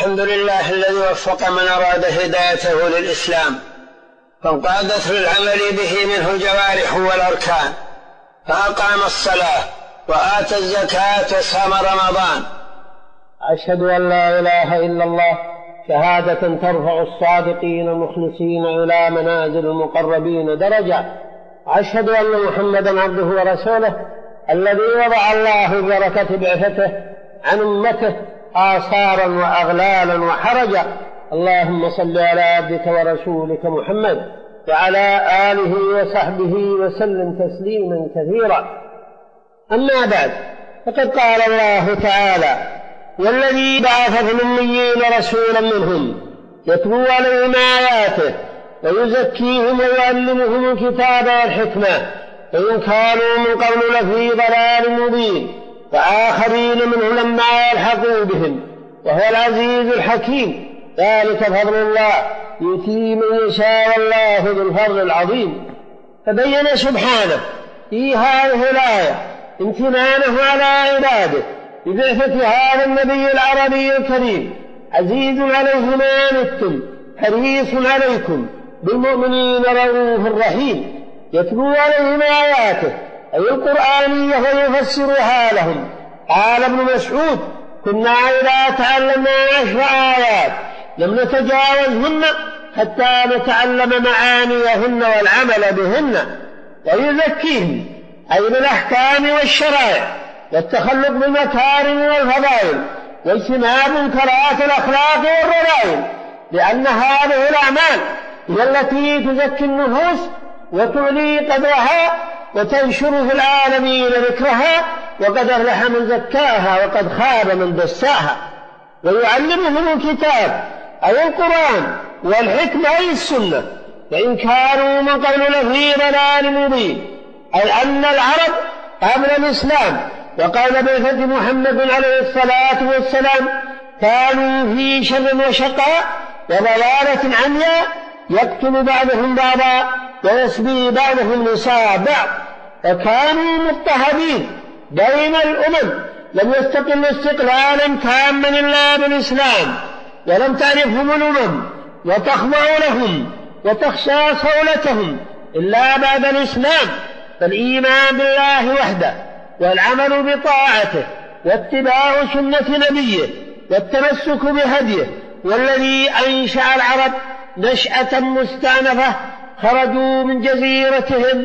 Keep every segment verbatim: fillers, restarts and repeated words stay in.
الحمد لله الذي وفق من أراد هدايته للإسلام فانقادت للعمل به منه الجوارح والأركان، فأقام الصلاة وآتى الزكاة وصام رمضان. أشهد أن لا إله إلا الله شهادة ترفع الصادقين المخلصين إلى منازل المقربين درجة. أشهد أن محمدا عبده ورسوله الذي وضع الله ببركة بعثته عن أمته آثارا وأغلالا وحرجا. اللهم صل على عبدك ورسولك محمد وعلى آله وصحبه وسلم تسليما كثيرا. أما بعد، فقد قال الله تعالى: والذي بعث في الأميين رسولا منهم يتلو عليهم آياته ويزكيهم ويعلمهم الكتاب والحكمة فإن كانوا من قبل لفي ضلال مبين وآخرين منهم لما يلحقوا بهم وهو العزيز الحكيم. ذلك فضل الله يؤتيه من يشاء والله ذو الفضل العظيم. فبين سبحانه في هذه الآية امتنانه على عباده ببعثة هذا النبي العربي الكريم، عزيز عليه ما عنتم حريص عليكم بالمؤمنين رؤوف رحيم، يتلو عليهم آياته أي القرآنية ويفسرها لهم. قال ابن مسعود: كنا إذا تعلمنا عشر آيات لم نتجاوزهن حتى نتعلم معانيهن والعمل بهن. ويزكيهم أي بالأحكام والشرائع والتخلق بالمكارم والفضائل واجتناب منكرات الأخلاق والرذائل، لأن هذه الأعمال هي التي تزكي النفوس وتعلي قدرها وتنشر في العالمين ذكرها، وقد أفلح من زكاها وقد خاب من دساها. ويعلمهم الكتاب أي القرآن والحكمة أي السنة وإن كانوا من قبل لفي ضلال مبين، أي أن العرب قبل الإسلام وقبل بعثة محمد عليه الصلاة والسلام كانوا في شر وشقاء وضلالة عمياء، يقتل بعضهم بعضا ويسبي بعضهم نساء بعض، فكانوا مضطهدين بين الأمم، لم يستقل استقلالا تاما إلا بالإسلام، ولم تعرفهم الأمم وتخضع لهم وتخشى صولتهم إلا بعد الإسلام. فالإيمان بالله وحده والعمل بطاعته واتباع سنة نبيه والتمسك بهديه، والذي أنشأ العرب نشأة مستأنفة خرجوا من جزيرتهم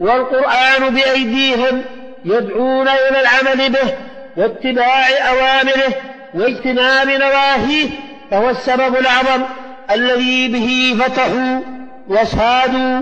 والقرآن بأيديهم يدعون إلى العمل به واتباع أوامره واجتناب نواهيه، فهو السبب الأعظم الذي به فتحوا وسادوا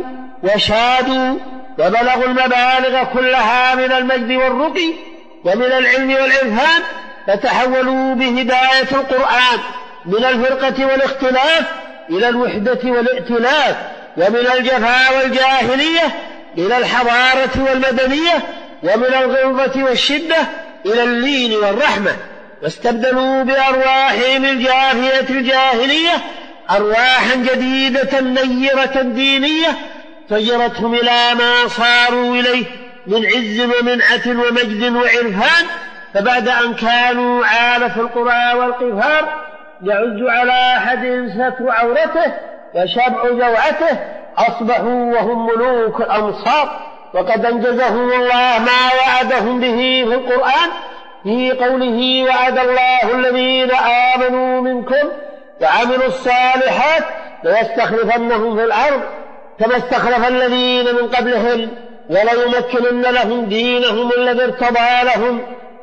وشادوا وبلغوا المبالغ كلها من المجد والرقي ومن العلم والعرفان، فتحولوا بهداية القرآن من الفرقة والاختلاف إلى الوحدة والائتلاف، ومن الجفاء والجاهلية إلى الحضارة والمدنية، ومن الغلظة والشدة إلى اللين والرحمة. واستبدلوا بأرواحهم الجافية الجاهلية أرواحا جديدة نيرة دينية فجرتهم إلى ما صاروا إليه من عز ومنعة ومجد وعرفان. فبعد أن كانوا عالة القرى والقفار يعز على أحدهم ستر عورته وشبع جوعته، أصبحوا وهم ملوك الأمصار، وقد أنجزهم الله ما وعدهم به في القرآن في قوله: وعد الله الذين آمنوا منكم وعملوا الصالحات ليستخلفنهم في الأرض كما استخلف الذين من قبلهم وليمكنن لهم دينهم الذي ارتضى لهم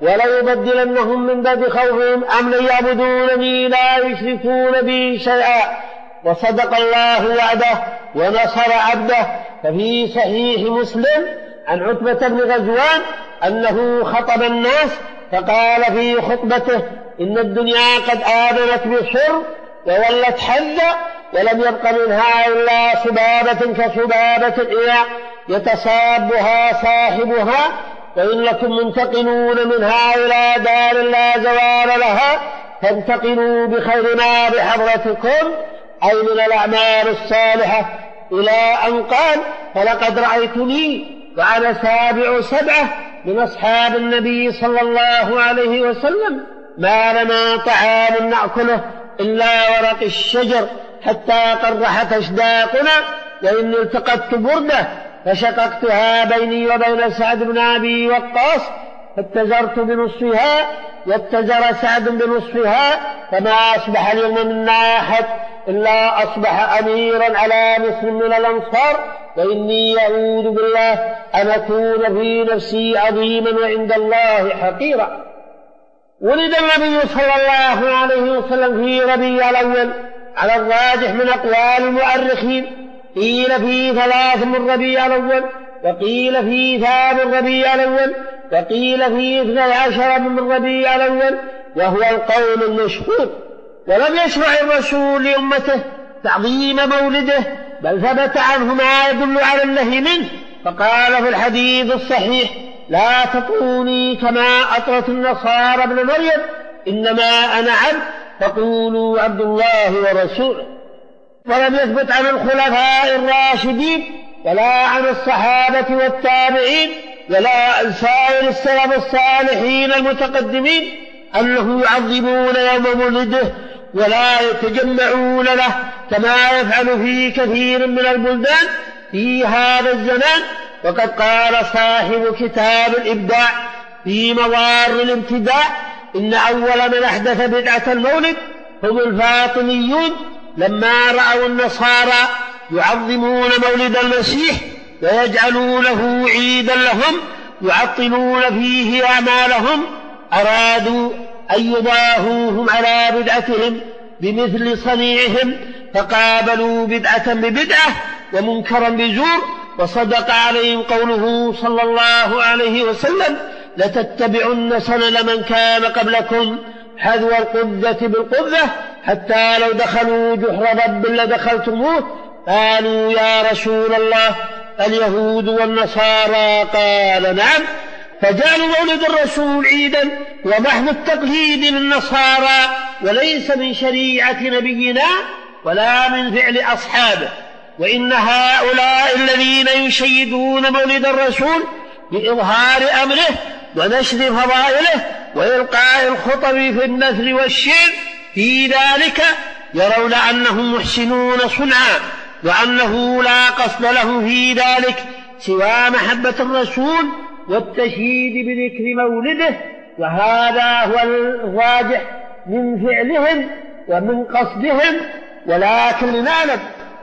وليبدلنهم من بعد خوفهم أمنا يعبدونني لا يشركون بي شيئا. وصدق الله وعده ونصر عبده. ففي صحيح مسلم عن عتبة بن غزوان أنه خطب الناس فقال في خطبته: إن الدنيا قد آذنت بالشر وولت حزا ولم يبق منها إلا سبابة كسبابة الإناء يتصابها صاحبها، وإن لكم منتقلون منها إلى دار لا زوال لها فانتقلوا بخير ما بحضرتكم، أي من الأعمال الصالحة، إلى أن قال: فلقد رأيتني وأنا سابع سبعة من أصحاب النبي صلى الله عليه وسلم ما لنا طعام نأكله إلا ورق الشجر حتى قرحت أشداقنا، وإني التقطت بردة فشققتها بيني وبين سعد بن أبي وقاص فاتزرت بنصفها واتزر سعد بنصفها، فما أصبح اليوم منا أحد إلا أصبح أميرا على مصر من الأنصار، وإني أعوذ بالله أن أكون في نفسي عظيما وعند الله حقيرا. ولد النبي صلى الله عليه وسلم في ربيع الأول على الراجح من أقوال المؤرخين، قيل في ثلاث من ربيع الأول، وقيل في ثامن ربيع الأول، وقيل في اثني عشر من ربيع الأول، وهو القول المشهور. ولم يشرع الرسول لأمته تعظيم مولده، بل ثبت عنه ما يدل على النهي منه، فقال في الحديث الصحيح: لا تطروني كما أطرت النصارى ابن مريم، إنما أنا عبد فقولوا عبد الله ورسوله. ولم يثبت عن الخلفاء الراشدين ولا عن الصحابة والتابعين ولا عن سائر السلف الصالحين المتقدمين أنه يعظمون يوم مولده ولا يتجمعون له كما يفعل في كثير من البلدان في هذا الزمان. وقد قال صاحب كتاب الإبداع في موار الابتداع: إن أول من أحدث بدعة المولد هم الفاطميون، لما رأوا النصارى يعظمون مولد المسيح ويجعلونه عيدا لهم يعطلون فيه أعمالهم، أرادوا أن يضاهوهم على بدعتهم بمثل صنيعهم، فقابلوا بدعة ببدعة ومنكرا بزور. وصدق عليهم قوله صلى الله عليه وسلم: لتتبعن سنن من كان قبلكم حذو القذة بالقذة حتى لو دخلوا جحر ضب لدخلتموه. قالوا: يا رسول الله اليهود والنصارى؟ قال: نعم. فجعلوا مولد الرسول عيدا ومحض التقليد للنصارى، وليس من شريعة نبينا ولا من فعل أصحابه. وإن هؤلاء الذين يشيدون مولد الرسول بإظهار أمره ونشر فضائله وإلقاء الخطب في النثر والشعر في ذلك يرون أنهم محسنون صنعا، وأنه لا قصد له في ذلك سوى محبة الرسول والتشييد بذكر مولده، وهذا هو الراجح من فعلهم ومن قصدهم. ولكن لنعلم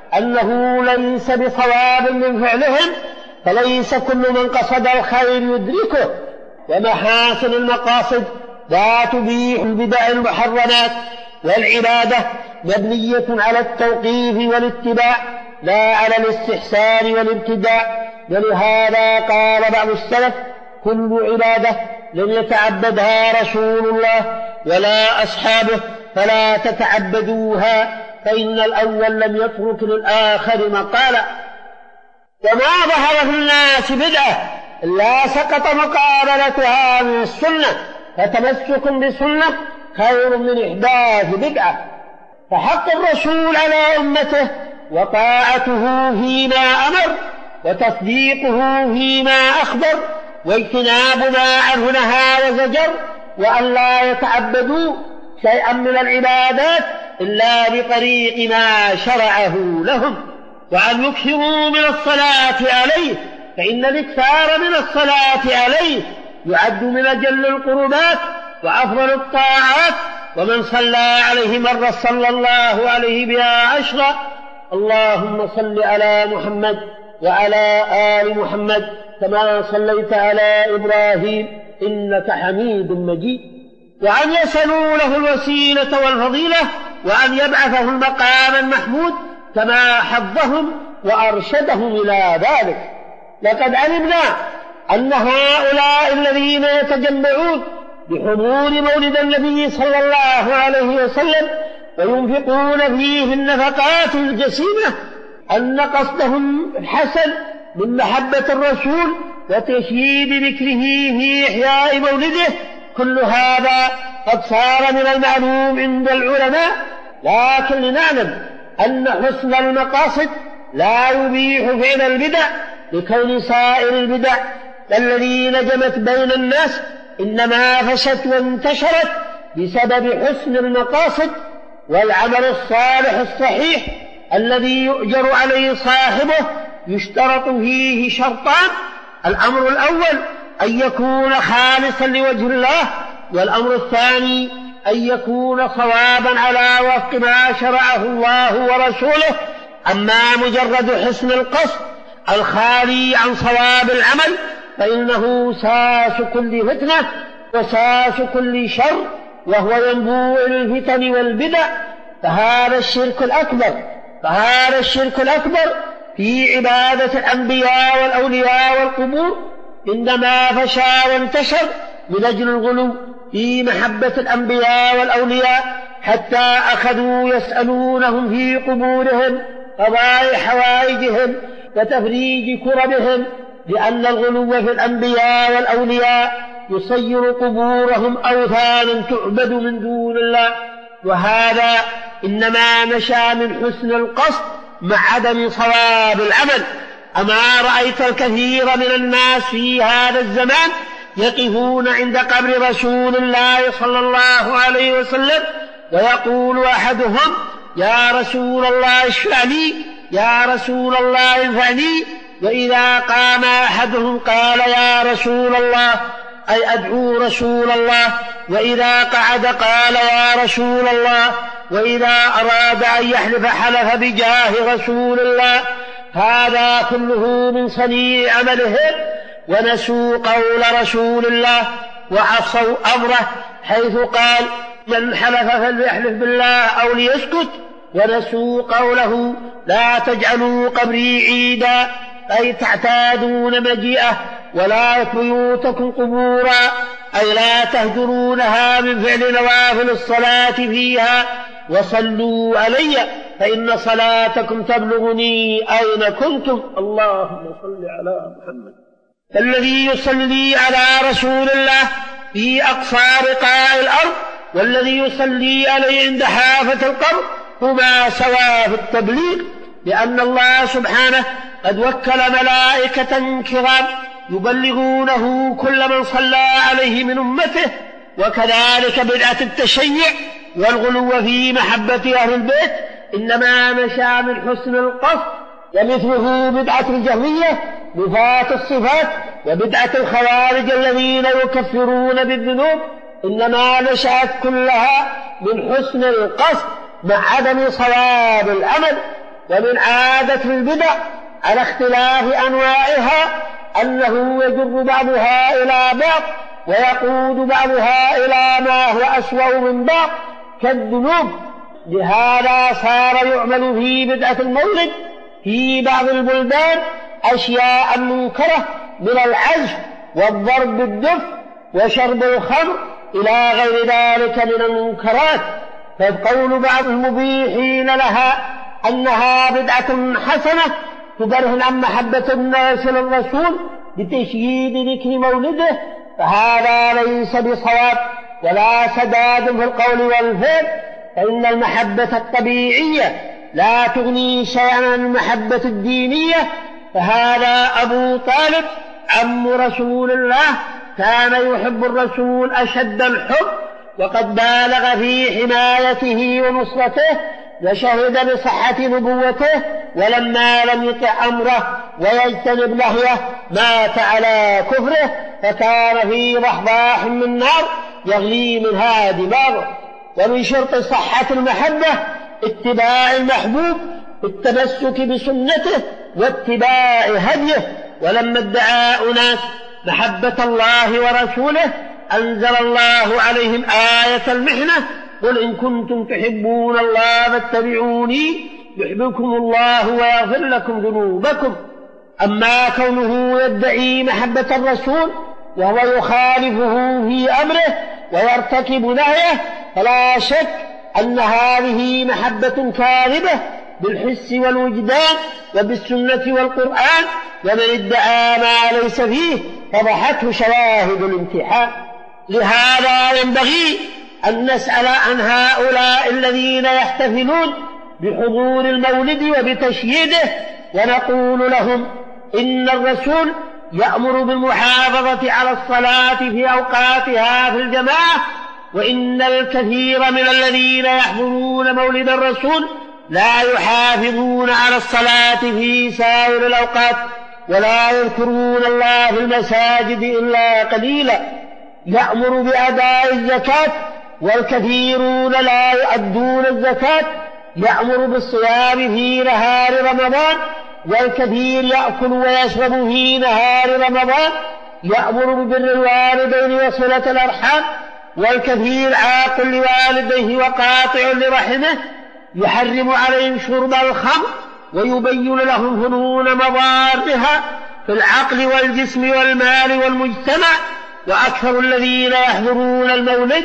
أنه ليس بصواب من فعلهم، فليس كل من قصد الخير يدركه، ومحاسن المقاصد لا تبيح البدع المحرمات، والعبادة مبنية على التوقيف والاتباع لا على الاستحسان والابتداع. ولهذا قال بعض السلف: كل عبادة لم يتعبدها رسول الله ولا أصحابه فلا تتعبدوها، فإن الأول لم يترك للآخر مقالا. وما ظهر في الناس بدعة إلا سقط مقابلتها من السنة، فتمسك بسنة خير من إحداث بدعة. فحق الرسول على أمته وطاعته فيما أمر وتصديقه فيما أخبر واجتناب ما عنه نهى وزجر، وأن لا يتعبدوا شيئا من العبادات إلا بطريق ما شرعه لهم، وأن يكثروا من الصلاة عليه، فإن الإكثار من الصلاة عليه يعد من أجل القربات وأفضل الطاعات، ومن صلى عليه مرة صلى الله عليه بها عشرا. اللهم صل على محمد وعلى آل محمد كما صليت على إبراهيم إنك حميد مجيد. وأن يسألوا له الوسيلة والفضيلة، وأن يبعثه المقام المحمود كما حضهم وأرشدهم إلى ذلك. لقد علمنا أن هؤلاء الذين يتجمعون بحضور مولد النبي صلى الله عليه وسلم وينفقون فيه النفقات الجسيمة أن قصدهم الحسن من محبة الرسول وتشييد ذكره في إحياء مولده. كل هذا قد صار من المعلوم عند العلماء، لكن لنعلم أن حسن المقاصد لا يبيح فعل البدع، لكون سائر البدع الذي نجمت بين الناس إنما فشت وانتشرت بسبب حسن المقاصد والعمل الصالح الصحيح الذي يؤجر عليه صاحبه يشترط فيه شرطان: الأمر الأول أن يكون خالصا لوجه الله، والأمر الثاني أن يكون صوابا على وفق ما شرعه الله ورسوله. أما مجرد حسن القصد الخالي عن صواب العمل فإنه ساس كل فتنة وساس كل شر، وهو ينبوع الفتن والبدع. فهذا الشرك الأكبر فهذا الشرك الأكبر في عبادة الأنبياء والأولياء والقبور إنما فشى وانتشر من أجل الغلو في محبة الأنبياء والأولياء، حتى أخذوا يسألونهم في قبورهم قضاء حوائجهم وتفريج كربهم، لأن الغلو في الأنبياء والأولياء يصير قبورهم أوثانا تعبد من دون الله. وهذا إنما نشأ من حسن القصد مع عدم صواب العمل. أما رأيت الكثير من الناس في هذا الزمان يقفون عند قبر رسول الله صلى الله عليه وسلم ويقول أحدهم: يا رسول الله اشفع لي، يا رسول الله انفعني. وإذا قام أحدهم قال: يا رسول الله، أي أدعو رسول الله. وإذا قعد قال: يا رسول الله. وإذا أراد أن يحلف حلف بجاه رسول الله. هذا كله من صنيع عملهم، ونسوا قول رسول الله وعصوا أمره حيث قال: من حلف فليحلف بالله أو ليسكت. ونسوا قوله: لا تجعلوا قبري عيدا، أي تعتادون مجيئه، ولا بيوتكم قبورا، أي لا تهجرونها من فعل نوافل الصلاة فيها. وصلوا علي فإن صلاتكم تبلغني أين كنتم. اللهم صل على محمد. فالذي يصلي على رسول الله في أقصى رقاع الأرض والذي يصلي عليه عند حافة القبر هما سواء في التبليغ، لأن الله سبحانه قد وكل ملائكة كرام يبلغونه كل من صلى عليه من أمته. وكذلك بدعة التشيع والغلو في محبة أهل البيت إنما نشأ من حسن القصد، ومثله بدعة الجهمية نفاة الصفات، وبدعة الخوارج الذين يكفرون بالذنوب إنما نشأت كلها من حسن القصد مع عدم صواب العمل. ومن عادة البدع على اختلاف أنواعها أنه يجر بعضها إلى بعض ويقود بعضها إلى ما هو أسوأ من بعض كالذنوب. لهذا صار يعمل في بدعة المولد في بعض البلدان أشياء منكرة من العزف والضرب بالدف وشرب الخمر إلى غير ذلك من المنكرات. فقول بعض المبيحين لها أنها بدعة حسنة تبرهن عن محبة الناس للرسول بتشييد ذكر مولده، فهذا ليس بصواب ولا سداد في القول والفعل، فإن المحبة الطبيعية لا تغني شيئا عن المحبة الدينية. فهذا أبو طالب عم رسول الله كان يحب الرسول أشد الحب، وقد بالغ في حمايته ونصرته وشهد بصحة نبوته، ولما لم يطع أمره ويجتنب نهيه مات على كفره، فكان في ضحضاح من نار يغلي منها دماغه. ومن شرط صحة المحبة اتباع المحبوب التمسك بسنته واتباع هديه. ولما ادعى أناس محبة الله ورسوله أنزل الله عليهم آية المحنة: قل إن كنتم تحبون الله فاتبعوني يحببكم الله ويغفر لكم ذنوبكم. أما كونه يدعي محبة الرسول وهو يخالفه في أمره ويرتكب نهيه فلا شك أن هذه محبة كاذبة بالحس والوجدان وبالسنة والقرآن، ومن ادعى ما ليس فيه فضحته شواهد الامتحان. لهذا ينبغي أن نسأل عن هؤلاء الذين يحتفلون بحضور المولد وبتشييده ونقول لهم: إن الرسول يأمر بالمحافظة على الصلاة في أوقاتها في الجماعة، وإن الكثير من الذين يحضرون مولد الرسول لا يحافظون على الصلاة في سائر الأوقات ولا يذكرون الله في المساجد إلا قليلا. يأمر بأداء الزكاة والكثيرون لا يؤدون الزكاة. يأمر بالصيام في نهار رمضان والكثير يأكل ويشرب في نهار رمضان. يأمر ببر الوالدين وصلة الأرحام والكثير عاق لوالديه وقاطع لرحمه. يحرم عليهم شرب الخمر ويبين لهم فنون مضارها في العقل والجسم والمال والمجتمع. وأكثر الذين يحضرون المولد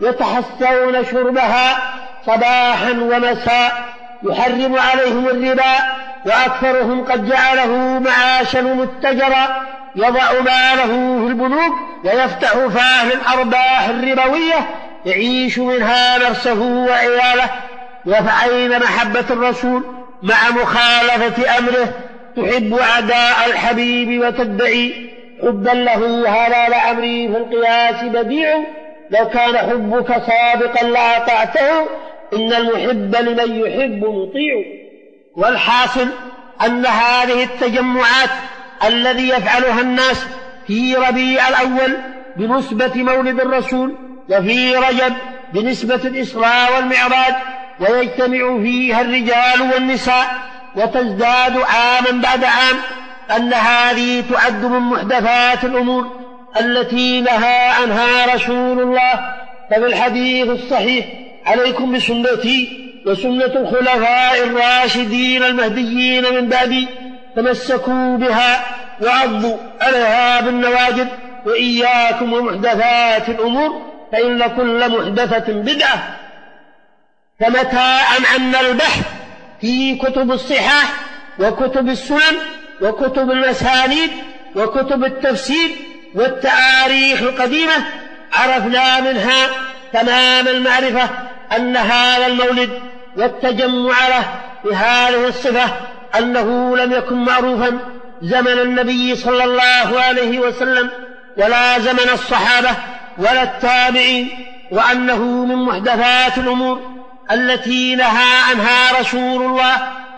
يتحسون شربها صباحا ومساء. يحرم عليهم الربا وأكثرهم قد جعله معاشا متجرا يضع ماله في البنوك ويفتح فاه الأرباح الربوية يعيش منها نفسه وعياله. وفأين محبة الرسول مع مخالفة أمره؟ تحب أعداء الحبيب وتدعي حبا له. هذا لأمري في القياس بديع لو كان حبك صادقا لأطعته إن المحب لمن يحب مطيع. والحاصل أن هذه التجمعات الذي يفعلها الناس في ربيع الأول بنسبة مولد الرسول وفي رجب بنسبة الإسراء والمعراج ويجتمع فيها الرجال والنساء وتزداد عاما بعد عام، أن هذه تعد من محدثات الأمور التي نهى عنها رسول الله. ففي الحديث الصحيح: عليكم بسنتي وسنة الخلفاء الراشدين المهديين من بعدي، تمسكوا بها وعضوا عليها بالنواجذ، وإياكم ومحدثات الأمور فإن كل محدثة بدعة. فمتى أمعنا البحث في كتب الصحاح وكتب السنن وكتب المسانيد وكتب التفسير والتاريخ القديمة عرفنا منها تمام المعرفة أن هذا المولد والتجمع له بهذه الصفة أنه لم يكن معروفا زمن النبي صلى الله عليه وسلم ولا زمن الصحابة ولا التابعين، وأنه من محدثات الأمور التي نهى عنها رسول الله،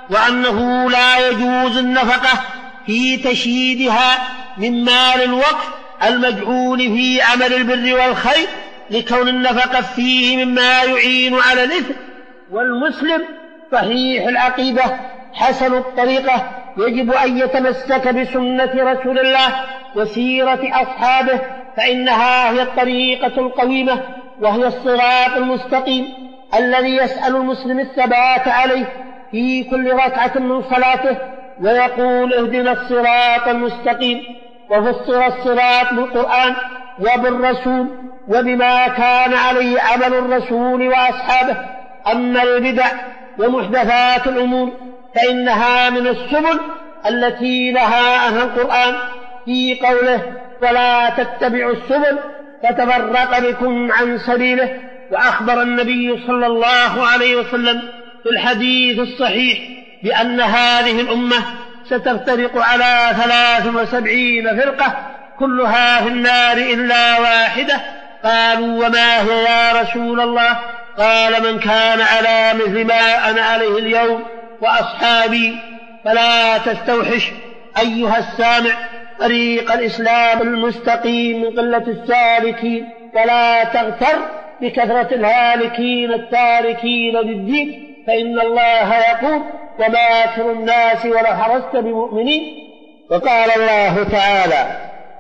وأنه لا يجوز النفقة في تشييدها من مال الوقف المجعول في عمل البر والخير لكون النفقة فيه مما يعين على الإثم. والمسلم صحيح العقيدة حسن الطريقة يجب أن يتمسك بسنة رسول الله وسيرة أصحابه، فإنها هي الطريقة القويمة وهي الصراط المستقيم الذي يسأل المسلم الثبات عليه في كل ركعة من صلاته ويقول: اهدنا الصراط المستقيم. وفسر الصراط بالقرآن وبالرسول وبما كان عليه عمل الرسول وأصحابه. أما البدع ومحدثات الأمور فإنها من السبل التي نهى عنها القرآن في قوله: ولا تتبعوا السبل فتفرق بكم عن سبيله. وأخبر النبي صلى الله عليه وسلم في الحديث الصحيح بأن هذه الأمة ستفترق على ثلاث وسبعين فرقة كلها في النار إلا واحدة. قالوا: وما هي يا رسول الله؟ قال: من كان على مثل ما أنا عليه اليوم وأصحابي. فلا تستوحش أيها السامع طريق الإسلام المستقيم من قلة السالكين، ولا تغتر بكثرة الهالكين التاركين للدين، فإن الله يقول: وما أكثر الناس ولو حرصت بمؤمنين. وقال الله تعالى: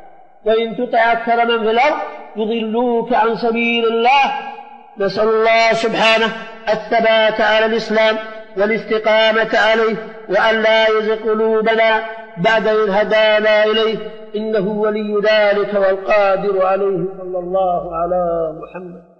وإن تطع أكثر من في الأرض يضلوك عن سبيل الله. نسأل الله سبحانه الثبات على الإسلام والاستقامة عليه، وأن لا يزغ قلوبنا بعد إذ هدانا إليه، إنه ولي ذلك والقادر عليه. صلى الله على محمد.